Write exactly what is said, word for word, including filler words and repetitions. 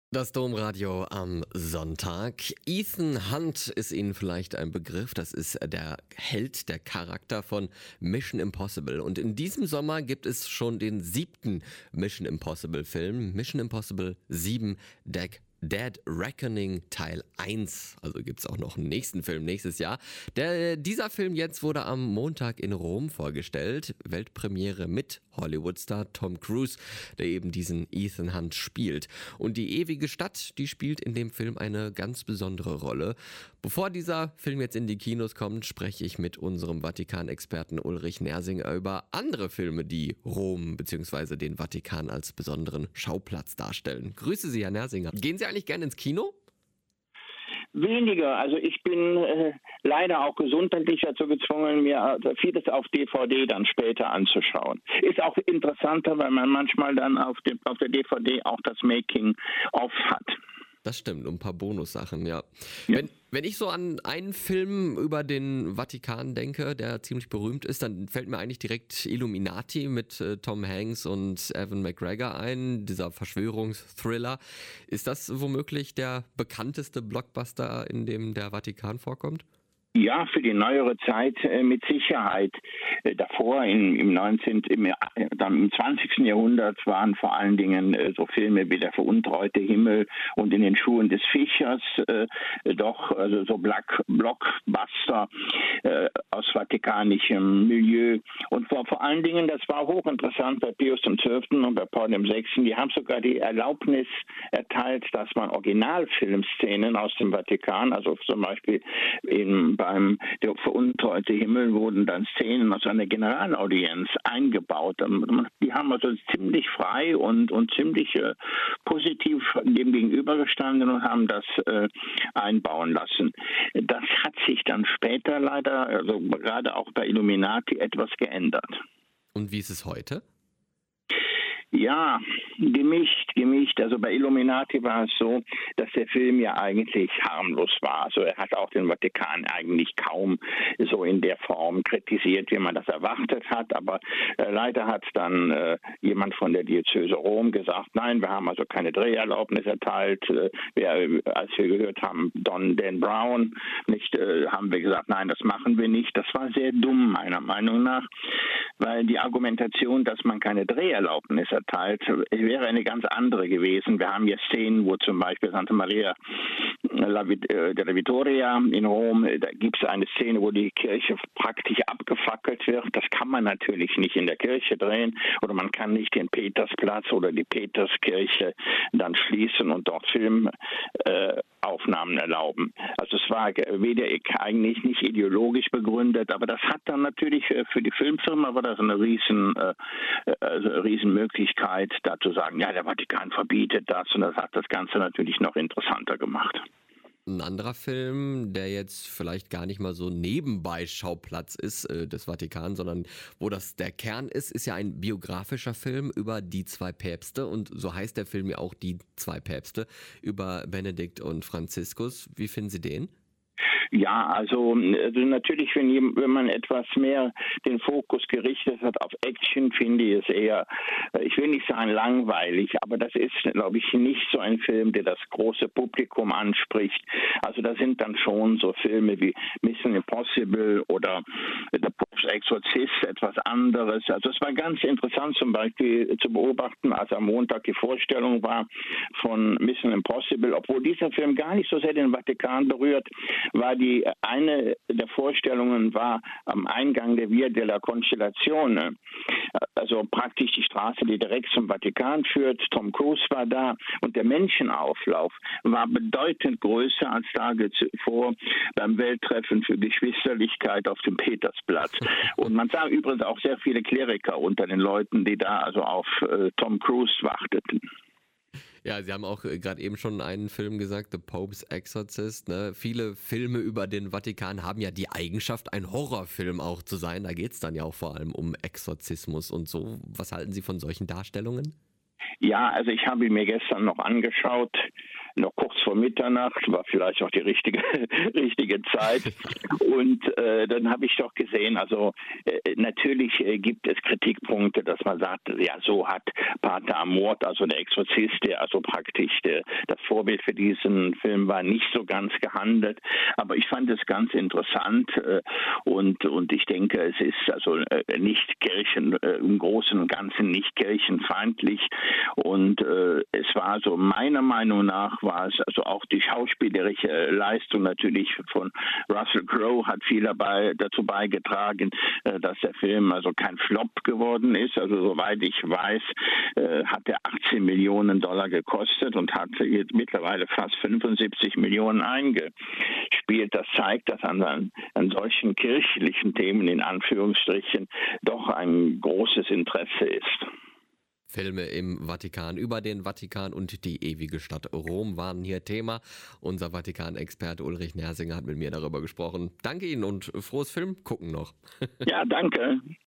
Das Domradio am Sonntag. Ethan Hunt ist Ihnen vielleicht ein Begriff. Das ist der Held, der Charakter von Mission Impossible. Und in diesem Sommer gibt es schon den siebten Mission Impossible Film. Mission Impossible sieben Dead Dead Reckoning Teil eins. Also gibt es auch noch einen nächsten Film nächstes Jahr. Der, dieser Film jetzt wurde am Montag in Rom vorgestellt. Weltpremiere mit Hollywood-Star Tom Cruise, der eben diesen Ethan Hunt spielt. Und die ewige Stadt, die spielt in dem Film eine ganz besondere Rolle. Bevor dieser Film jetzt in die Kinos kommt, spreche ich mit unserem Vatikan-Experten Ulrich Nersinger über andere Filme, die Rom bzw. den Vatikan als besonderen Schauplatz darstellen. Grüße Sie, Herr Nersinger. Gehen Sie eigentlich gerne ins Kino? Weniger. Also ich bin äh, leider auch gesundheitlich dazu gezwungen, mir äh, vieles auf D V D dann später anzuschauen. Ist auch interessanter, weil man manchmal dann auf, dem, auf der D V D auch das Making-of hat. Das stimmt, ein paar Bonussachen, ja. ja. Wenn, wenn ich so an einen Film über den Vatikan denke, der ziemlich berühmt ist, dann fällt mir eigentlich direkt Illuminati mit äh, Tom Hanks und Ewan McGregor ein, dieser Verschwörungsthriller. Ist das womöglich der bekannteste Blockbuster, in dem der Vatikan vorkommt? Ja, für die neuere Zeit äh, mit Sicherheit. Äh, davor im, im neunzehnten. Im, äh, im zwanzigsten. Jahrhundert waren vor allen Dingen äh, so Filme wie Der veruntreute Himmel und In den Schuhen des Fischers äh, doch also so Black, Blockbuster äh, aus vatikanischem Milieu. Und vor, vor allen Dingen, das war hochinteressant bei Pius dem Zwölften und bei Paul dem Sechsten. Die haben sogar die Erlaubnis erteilt, dass man Originalfilmszenen aus dem Vatikan, also zum Beispiel in beim Der veruntreute Himmel wurden dann Szenen aus einer Generalaudienz eingebaut. Die haben also ziemlich frei und, und ziemlich äh, positiv dem gegenübergestanden und haben das äh, einbauen lassen. Das hat sich dann später leider, also gerade auch bei Illuminati, etwas geändert. Und wie ist es heute? Ja, gemischt, gemischt. Also bei Illuminati war es so, dass der Film ja eigentlich harmlos war. Also er hat auch den Vatikan eigentlich kaum so in der Form kritisiert, wie man das erwartet hat. Aber äh, leider hat dann äh, jemand von der Diözese Rom gesagt, nein, wir haben also keine Dreherlaubnis erteilt. Äh, wir, als wir gehört haben, Don Dan Brown, nicht, äh, haben wir gesagt, nein, das machen wir nicht. Das war sehr dumm, meiner Meinung nach, weil die Argumentation, dass man keine Dreherlaubnis erteilt, wäre eine ganz andere gewesen. Wir haben hier Szenen, wo zum Beispiel Santa Maria della Vittoria in Rom, da gibt es eine Szene, wo die Kirche praktisch abgefackelt wird. Das kann man natürlich nicht in der Kirche drehen oder man kann nicht den Petersplatz oder die Peterskirche dann schließen und dort Filmaufnahmen äh, erlauben. Also es war weder eigentlich nicht ideologisch begründet, aber das hat dann natürlich für die Filmfirma war das eine riesen, äh, also eine riesen Möglichkeit, da zu sagen, ja, der Vatikan verbietet das und das hat das Ganze natürlich noch interessanter gemacht. Ein anderer Film, der jetzt vielleicht gar nicht mal so nebenbei Schauplatz ist äh, des Vatikan, sondern wo das der Kern ist, ist ja ein biografischer Film über die zwei Päpste und so heißt der Film ja auch Die zwei Päpste über Benedikt und Franziskus. Wie finden Sie den? Ja, also, also natürlich, wenn, wenn man etwas mehr den Fokus gerichtet hat auf Action, finde ich es eher, ich will nicht sagen langweilig, aber das ist, glaube ich, nicht so ein Film, der das große Publikum anspricht. Also da sind dann schon so Filme wie Mission Impossible oder The Pope's Exorcist, etwas anderes. Also es war ganz interessant zum Beispiel zu beobachten, als am Montag die Vorstellung war von Mission Impossible, obwohl dieser Film gar nicht so sehr den Vatikan berührt, war die eine der Vorstellungen war am Eingang der Via della Concellazione, also praktisch die Straße, die direkt zum Vatikan führt. Tom Cruise war da und der Menschenauflauf war bedeutend größer als Tage zuvor beim Welttreffen für Geschwisterlichkeit auf dem Petersplatz. Und man sah übrigens auch sehr viele Kleriker unter den Leuten, die da also auf äh, Tom Cruise warteten. Ja, Sie haben auch gerade eben schon einen Film gesagt, The Pope's Exorcist. Ne? Viele Filme über den Vatikan haben ja die Eigenschaft, ein Horrorfilm auch zu sein. Da geht es dann ja auch vor allem um Exorzismus und so. Was halten Sie von solchen Darstellungen? Ja, also ich habe ihn mir gestern noch angeschaut. noch kurz vor Mitternacht, war vielleicht auch die richtige, richtige Zeit. Und äh, dann habe ich doch gesehen, also äh, natürlich äh, gibt es Kritikpunkte, dass man sagt, ja, so hat Pater Amorth, also der Exorzist, der also praktisch der, das Vorbild für diesen Film war, nicht so ganz gehandelt. Aber ich fand es ganz interessant äh, und, und ich denke, es ist also äh, nicht Kirchen, äh, im Großen und Ganzen nicht kirchenfeindlich. Und äh, es war so, meiner Meinung nach war es also auch die schauspielerische Leistung natürlich von Russell Crowe hat viel dabei, dazu beigetragen, äh, dass der Film also kein Flop geworden ist. Also soweit ich weiß, äh, hat er achtzehn Millionen Dollar gekostet und hat jetzt mittlerweile fast fünfundsiebzig Millionen eingespielt. Das zeigt, dass an, an solchen kirchlichen Themen in Anführungsstrichen doch ein großes Interesse ist. Filme im Vatikan, über den Vatikan und die ewige Stadt Rom waren hier Thema. Unser Vatikan-Experte Ulrich Nersinger hat mit mir darüber gesprochen. Danke Ihnen und frohes Film gucken noch. Ja, danke.